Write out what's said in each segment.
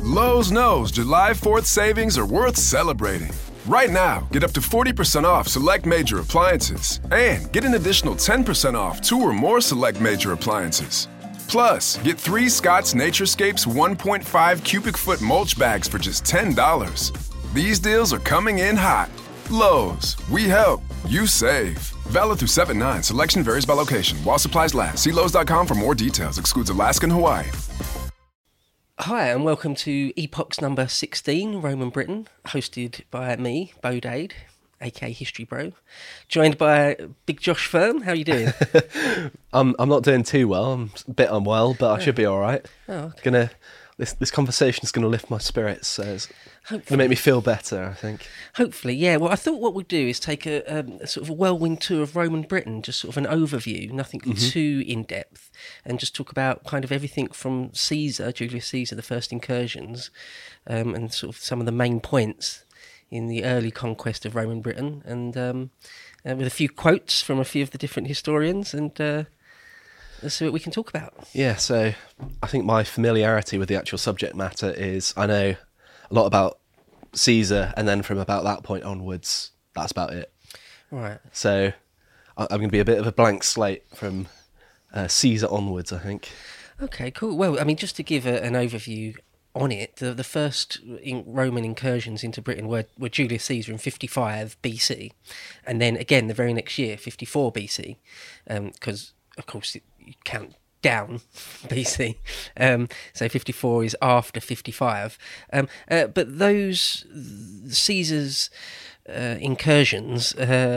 Lowe's knows July 4th savings are worth celebrating. Right now, get up to 40% off select major appliances and get an additional 10% off 2 or more select major appliances. Plus, get 3 Scott's Naturescapes 1.5 cubic foot mulch bags for just $10. These deals are coming in hot. Lowe's, we help, you save. Valid through 7/9. Selection varies by location. While supplies last. See Lowe's.com for more details. Excludes Alaska and Hawaii. Hi, and welcome to Epochs number 16, Roman Britain, hosted by me, Bodade, aka History Bro, joined by Big Josh Firm. How are you doing? I'm not doing too well. I'm a bit unwell, but I should be all right. Oh, okay. This conversation's going to lift my spirits, so it's going to make me feel better, I think. Hopefully, yeah. Well, I thought what we'd do is take a sort of a whirlwind tour of Roman Britain, just sort of an overview, nothing too in-depth, and just talk about kind of everything from Caesar, Julius Caesar, the first incursions, and sort of some of the main points in the early conquest of Roman Britain, and with a few quotes from a few of the different historians, and let's see what we can talk about. Yeah, so I think my familiarity with the actual subject matter is I know a lot about Caesar, and then from about that point onwards, that's about it. Right. So I'm going to be a bit of a blank slate from Caesar onwards, I think. Okay, cool. Well, I mean, just to give an overview on it, the first Roman incursions into Britain were Julius Caesar in 55 BC, and then again the very next year, 54 BC, because, of course, you count down BC, so 54 is after 55, but those Caesar's incursions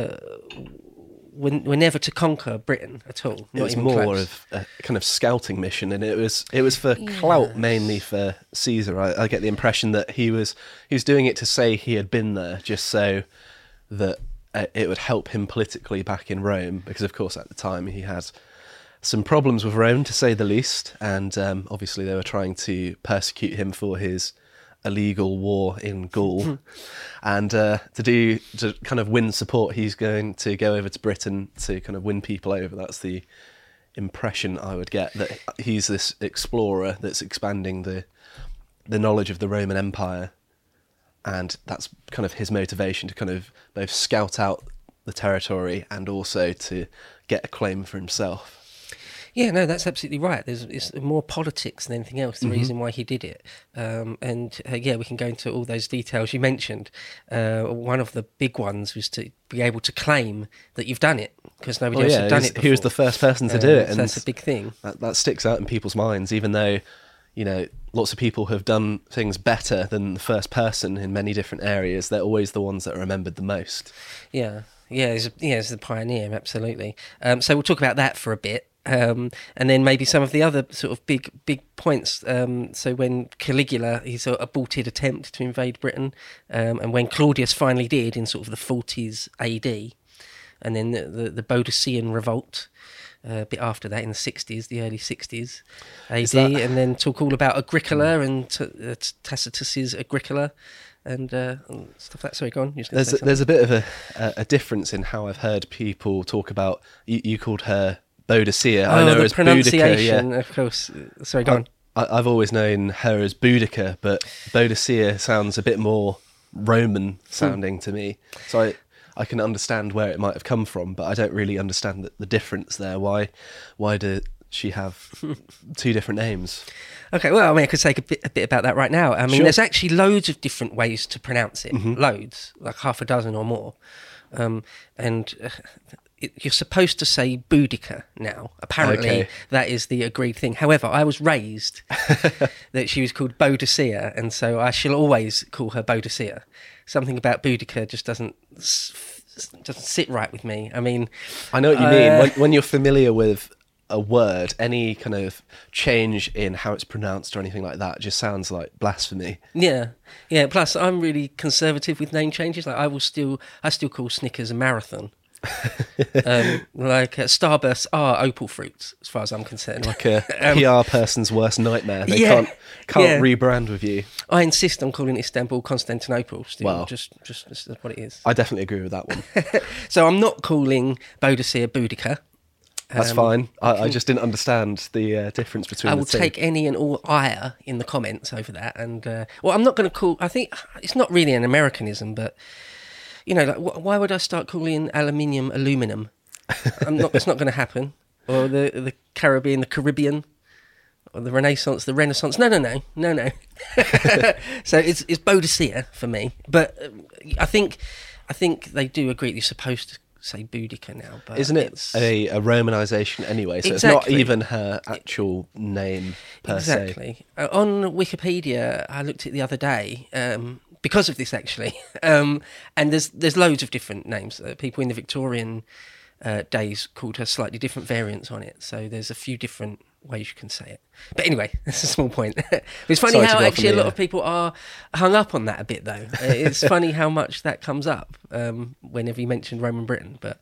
were never to conquer Briton at all. It was more of a kind of scouting mission, and it was for clout, mainly for Caesar. I get the impression that he was doing it to say he had been there, just so that it would help him politically back in Rome, because of course at the time he had some problems with Rome, to say the least, and obviously they were trying to persecute him for his illegal war in Gaul, and to kind of win support, he's going to go over to Britain to kind of win people over. That's the impression I would get, that he's this explorer that's expanding the knowledge of the Roman Empire, and that's kind of his motivation, to kind of both scout out the territory and also to get a claim for himself. Yeah, no, that's absolutely right. It's more politics than anything else, the reason why he did it. Yeah, we can go into all those details you mentioned. One of the big ones was to be able to claim that you've done it, because nobody else had done it before. He was the first person to do it. And that's a big thing. That sticks out in people's minds, even though, you know, lots of people have done things better than the first person in many different areas. They're always the ones that are remembered the most. Yeah, he's the pioneer, absolutely. So we'll talk about that for a bit. And then maybe some of the other sort of big points. So when Caligula, his aborted attempt to invade Britain, and when Claudius finally did in sort of the 40s AD, and then the Boadician revolt a bit after that in the 60s, the early 60s AD, and then talk all about Agricola and Tacitus's Agricola and stuff like that. Sorry, go on. There's a bit of a difference in how I've heard people talk about. You called her Boadicea. I know her as pronunciation, Boudica, yeah. Of course. Sorry, go on. I've always known her as Boudica, but Boadicea sounds a bit more Roman sounding to me. So I can understand where it might have come from, but I don't really understand the difference there. Why did she have two different names? Okay, well, I mean, I could say a bit about that right now. I mean, There's actually loads of different ways to pronounce it. Loads, like half a dozen or more. You're supposed to say Boudica now. Apparently, that is the agreed thing. However, I was raised that she was called Boadicea, and so I shall always call her Boadicea. Something about Boudica just doesn't sit right with me. I mean, I know what you mean. When you're familiar with a word, any kind of change in how it's pronounced or anything like that just sounds like blasphemy. Yeah. Plus, I'm really conservative with name changes. Like I still call Snickers a marathon. Starbursts are opal fruits, as far as I'm concerned. Like a PR person's worst nightmare. They can't rebrand with you. I insist on calling Istanbul Constantinople. Still, well, just what it is. I definitely agree with that one. So I'm not calling Boadicea Boudica. That's fine. I just didn't understand the difference between I the will two. take any and all ire in the comments over that. And well, I'm not going to call. I think it's not really an Americanism, but like, why would I start calling aluminium aluminum? It's not going to happen. Or the Caribbean, or the Renaissance. No. So it's Boadicea for me. But I think they do agree you're supposed to say Boudica now, but isn't it a romanization anyway? So Exactly. It's not even her actual name per se. Exactly. On Wikipedia, I looked at it the other day because of this actually, and there's loads of different names. People in the Victorian days called her slightly different variants on it. So there's a few different ways you can say it. But anyway, that's a small point. But it's funny Sorry to how go off actually on a the, lot of people are hung up on that a bit, though. It's funny how much that comes up whenever you mention Roman Britain. But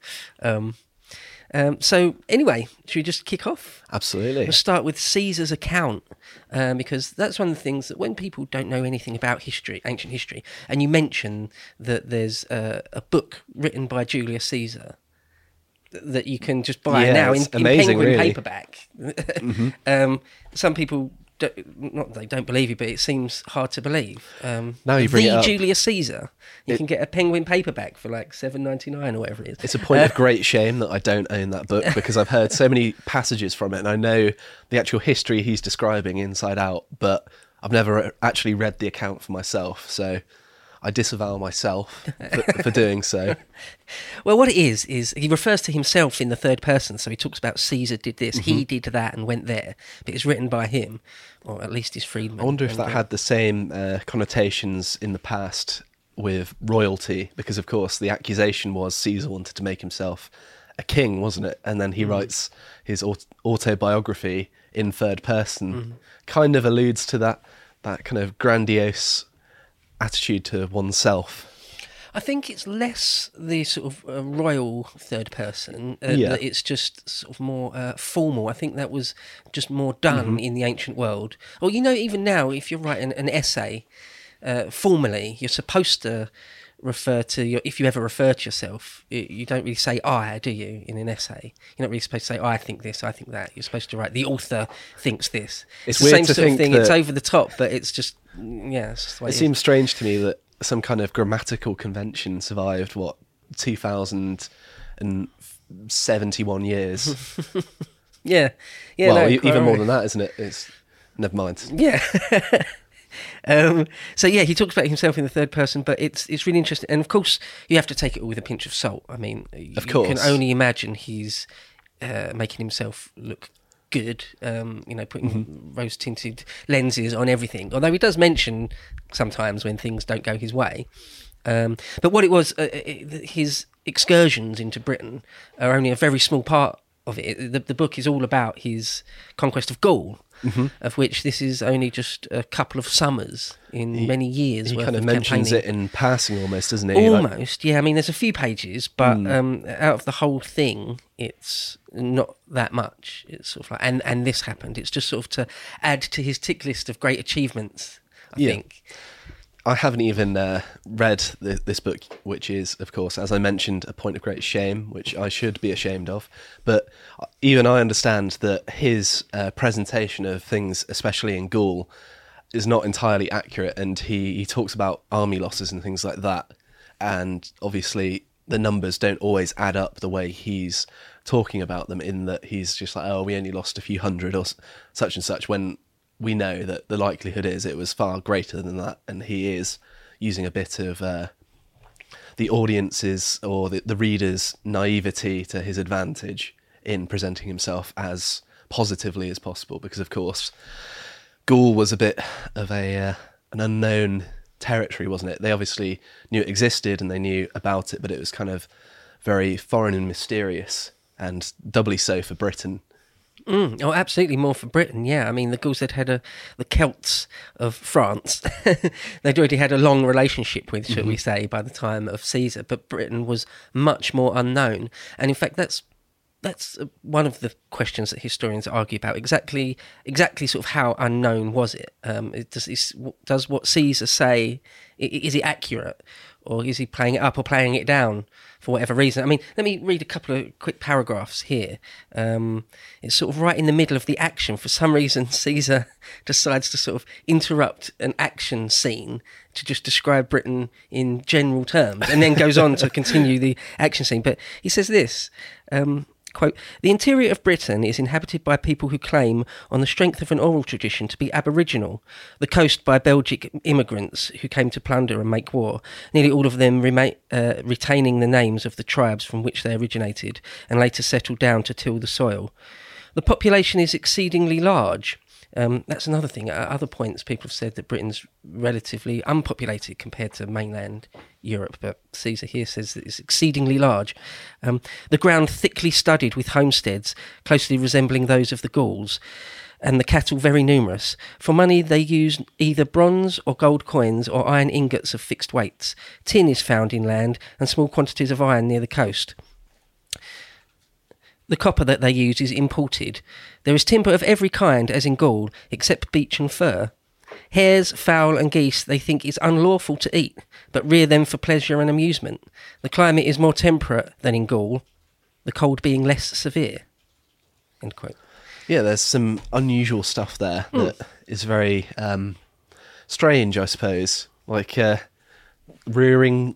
so anyway, should we just kick off? Absolutely. We'll start with Caesar's account, because that's one of the things that when people don't know anything about history, ancient history, and you mention that there's a book written by Julius Caesar that you can just buy now in amazing, Penguin really. paperback. Some people don't believe you, but it seems hard to believe. Now you bring it up. Julius Caesar. You can get a Penguin paperback for like $7.99 or whatever it is. It's a point of great shame that I don't own that book, because I've heard so many passages from it and I know the actual history he's describing inside out, but I've never actually read the account for myself. So I disavow myself for doing so. Well, what it is he refers to himself in the third person. So he talks about Caesar did this, he did that and went there. But it's written by him, or at least his freedman. I wonder if that had the same connotations in the past with royalty, because of course the accusation was Caesar wanted to make himself a king, wasn't it? And then he writes his autobiography in third person, kind of alludes to that kind of grandiose attitude to oneself. I think it's less the sort of royal third person. That it's just sort of more formal. I think that was just more done in the ancient world. Or, even now, if you're writing an essay, formally, you're supposed to refer to if you ever refer to yourself, you don't really say I, do you, in an essay? You're not really supposed to say I think this, I think that. You're supposed to write the author thinks this. It's the weird same to sort of think thing. that- It's over the top, but it's just it's just the way It seems strange to me that some kind of grammatical convention survived 2071 years. Yeah. Well, no, even quite more right. than that, isn't it? It's never mind. Yeah. So he talks about himself in the third person, but it's really interesting. And of course, you have to take it all with a pinch of salt. I mean, Of you course. can only imagine he's making himself look good, putting rose-tinted lenses on everything. Although he does mention sometimes when things don't go his way. But what it was, his excursions into Britain are only a very small part of it. The book is all about his conquest of Gaul, of which this is only just a couple of summers in many years. He worth kind of of mentions campaigning. it in passing almost, doesn't he? Almost, yeah. I mean, there's a few pages, but out of the whole thing, it's not that much. It's sort of like, and this happened. It's just sort of to add to his tick list of great achievements, I think. I haven't even read this book, which is, of course, as I mentioned, a point of great shame, which I should be ashamed of. But even I understand that his presentation of things, especially in Gaul, is not entirely accurate. And he talks about army losses and things like that. And obviously, the numbers don't always add up the way he's talking about them, in that he's just like, oh, we only lost a few hundred or such and such, when we know that the likelihood is it was far greater than that, and he is using a bit of the audience's or the reader's naivety to his advantage in presenting himself as positively as possible, because of course Gaul was a bit of an unknown territory, wasn't it? They obviously knew it existed and they knew about it, but it was kind of very foreign and mysterious, and doubly so for Britain. Oh, absolutely, more for Britain, yeah. I mean, the Gauls had the Celts of France. They'd already had a long relationship with, shall we say, by the time of Caesar, but Britain was much more unknown. And in fact, that's one of the questions that historians argue about. Exactly sort of how unknown was it? Does what Caesar say, is it accurate? or is he playing it up or playing it down for whatever reason? I mean, let me read a couple of quick paragraphs here. It's sort of right in the middle of the action. For some reason, Caesar decides to sort of interrupt an action scene to just describe Britain in general terms, and then goes on to continue the action scene. But he says this, quote, "The interior of Britain is inhabited by people who claim, on the strength of an oral tradition, to be Aboriginal. The coast by Belgic immigrants who came to plunder and make war, nearly all of them retaining the names of the tribes from which they originated and later settled down to till the soil. The population is exceedingly large." That's another thing. At other points, people have said that Britain's relatively unpopulated compared to mainland Europe, but Caesar here says that it's exceedingly large. The ground thickly studded with homesteads, closely resembling those of the Gauls, and the cattle very numerous. For money, they use either bronze or gold coins or iron ingots of fixed weights. Tin is found inland, and small quantities of iron near the coast. The copper that they use is imported. There is timber of every kind, as in Gaul, except beech and fir. Hares, fowl and geese they think is unlawful to eat, but rear them for pleasure and amusement. The climate is more temperate than in Gaul, the cold being less severe. End quote. Yeah, there's some unusual stuff there that is very strange, I suppose. Like rearing,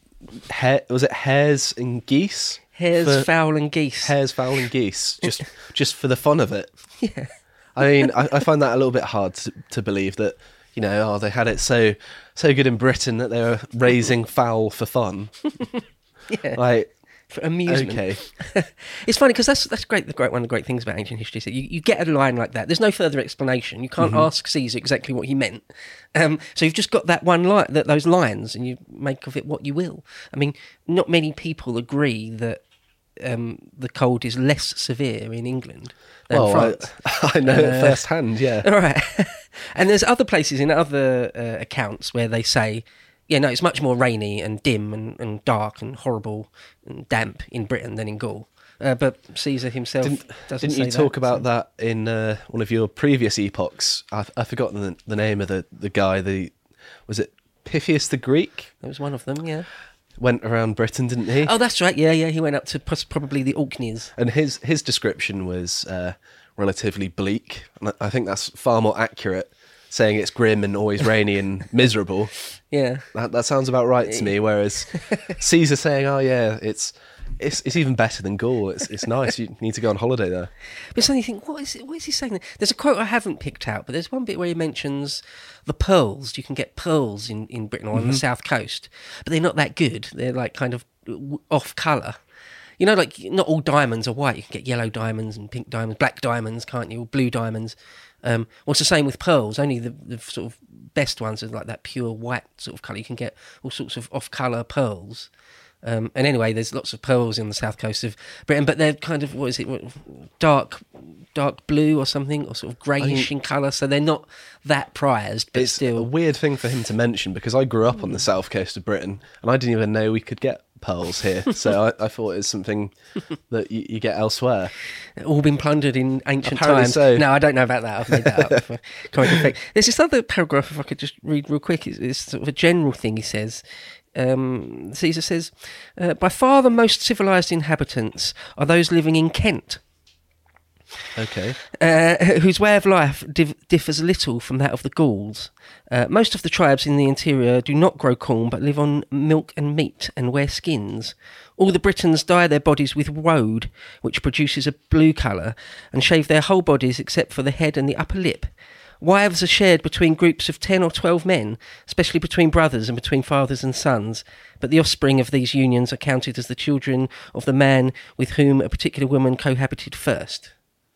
was it hares and geese? Hares, fowl and geese. Hares, fowl and geese, just for the fun of it. Yeah. I mean, I find that a little bit hard to believe that, you know, they had it so good in Britain that they were raising fowl for fun. Yeah. Like, for amusement. Okay. It's funny because that's great. One of the great things about ancient history is that you get a line like that. There's no further explanation. You can't ask Caesar exactly what he meant. So you've just got that one line, those lines, and you make of it what you will. I mean, not many people agree that the cold is less severe in England than France. I know it firsthand. Yeah. All right. And there's other places in other accounts where they say, yeah, no, it's much more rainy and dim and dark and horrible and damp in Britain than in Gaul. But Caesar himself doesn't Didn't say you talk that, about that in one of your previous epochs? I've forgotten the name of the guy. Was it Pythias the Greek? That was one of them, yeah. Went around Britain, didn't he? Oh, that's right. Yeah. He went up to probably the Orkneys. And his description was relatively bleak. And I think that's far more accurate, saying it's grim and always rainy and miserable. Yeah. That sounds about right to me. Whereas Caesar saying, "Oh yeah, it's even better than Gaul. It's nice. You need to go on holiday there." But suddenly you think, what is he saying there? There's a quote I haven't picked out, but there's one bit where he mentions the pearls. You can get pearls in Britain or on the south coast, but they're not that good. They're like kind of off colour. You know, like not all diamonds are white. You can get yellow diamonds and pink diamonds, black diamonds, can't you? Or blue diamonds. Well, it's the same with pearls. Only the sort of best ones are like that pure white sort of colour. You can get all sorts of off-colour pearls. And anyway, there's lots of pearls in the south coast of Britain, but they're kind of, dark blue or something, or sort of greyish in colour, so they're not that prized, but it's still. a weird thing for him to mention, because I grew up on the south coast of Britain, and I didn't even know we could get pearls here, so I thought it was something that you get elsewhere. All been plundered in ancient Apparently times. so. No, I don't know about that. I've made that up for comic effect. There's this other paragraph, if I could just read real quick. It's sort of a general thing he says. Caesar says, by far the most civilised inhabitants are those living in Kent. Okay. Whose way of life differs little from that of the Gauls. Most of the tribes in the interior do not grow corn, but live on milk and meat and wear skins. All the Britons dye their bodies with woad, which produces a blue colour, and shave their whole bodies except for the head and the upper lip. Wives are shared between groups of 10 or 12 men, especially between brothers and between fathers and sons, but the offspring of these unions are counted as the children of the man with whom a particular woman cohabited first.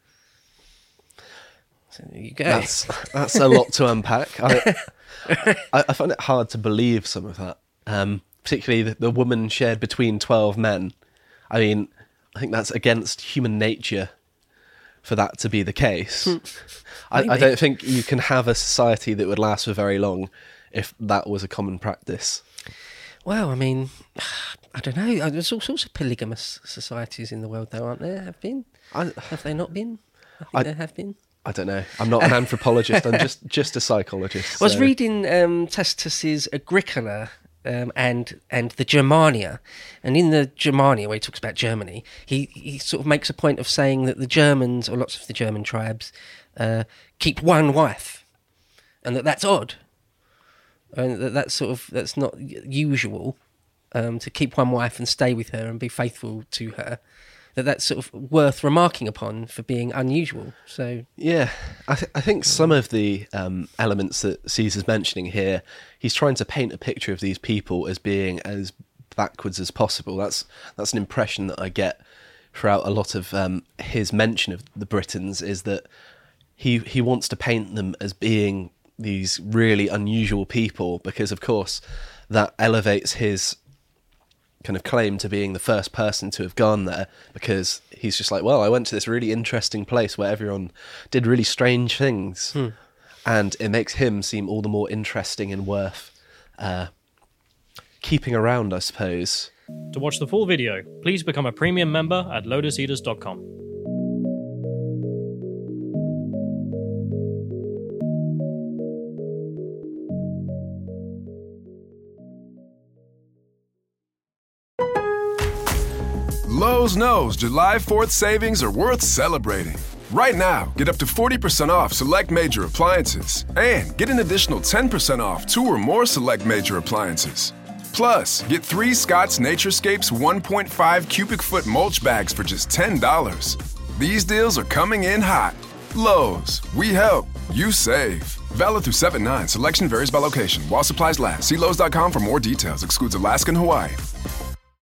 So there you go. That's a lot to unpack. I find it hard to believe some of that, particularly the woman shared between 12 men. I mean, I think that's against human nature for that to be the case. I don't think you can have a society that would last for very long if that was a common practice. Well, I mean, I don't know. There's all sorts of polygamous societies in the world, though, aren't there? Have they not been? I think there have been. I don't know. I'm not an anthropologist. I'm just a psychologist. I was reading Tacitus's Agricola and the Germania. And in the Germania, where he talks about Germany, he sort of makes a point of saying that the Germans, or lots of the German tribes, keep one wife, and that's odd, and that's not usual, to keep one wife and stay with her and be faithful to her. That's sort of worth remarking upon for being unusual. So yeah, I think some of the elements that Caesar's mentioning here, he's trying to paint a picture of these people as being as backwards as possible. That's an impression that I get throughout a lot of his mention of the Britons, is that he wants to paint them as being these really unusual people, because of course that elevates his kind of claim to being the first person to have gone there, because he's just like, well, I went to this really interesting place where everyone did really strange things, and it makes him seem all the more interesting and worth keeping around, I suppose. To watch the full video, please become a premium member at lotuseaters.com. Lowe's knows July 4th savings are worth celebrating. Right now, get up to 40% off select major appliances and get an additional 10% off 2 or more select major appliances. Plus, get 3 Scott's Naturescapes 1.5 cubic foot mulch bags for just $10. These deals are coming in hot. Lowe's, we help, you save. Valid through 7/9. Selection varies by location. While supplies last. See Lowe's.com for more details. Excludes Alaska and Hawaii.